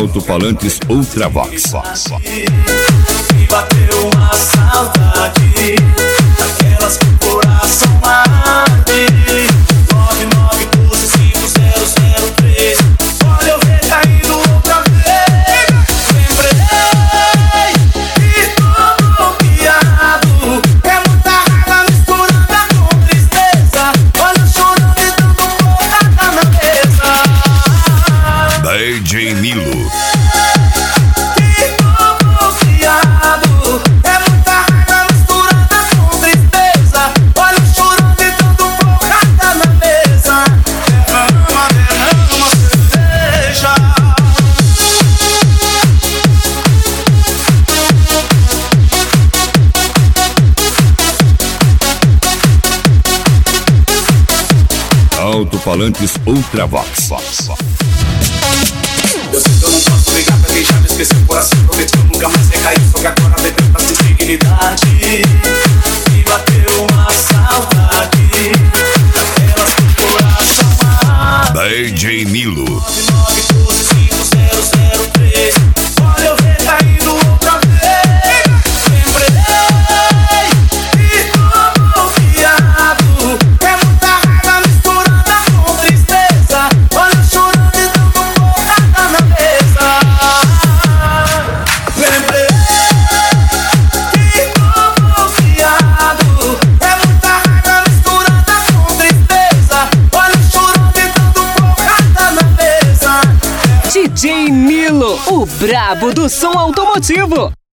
Alto-falantes Ultravox. Me bateu uma saudade daquelas que o coração arde. 99125003. Olha eu ver caindo outra vez. Lembrei que estou bloqueado. É muita raiva misturada com tristeza. Olha eu chorando e dando porrada na mesa. DJ Nilo. Alto-falantes Ultravox. Eu sei que eu não posso ligar pra quem já me esqueceu. Coração prometo que eu nunca mais recaí. Só que agora tem tanta dignidade. Me bateu uma saudade daquelas que o coração arde. DJ Nilo. 99125003. Olha eu ver caindo outra vez. Lembrei que estou bloqueado. É muita raiva misturada com tristeza. Olha eu chorando e dando porrada na mesa. Lembrei que estou bloqueado. É muita raiva misturada com tristeza. Olha eu chorando e dando porrada na mesa. DJ Nilo, o brabo do som automotivo.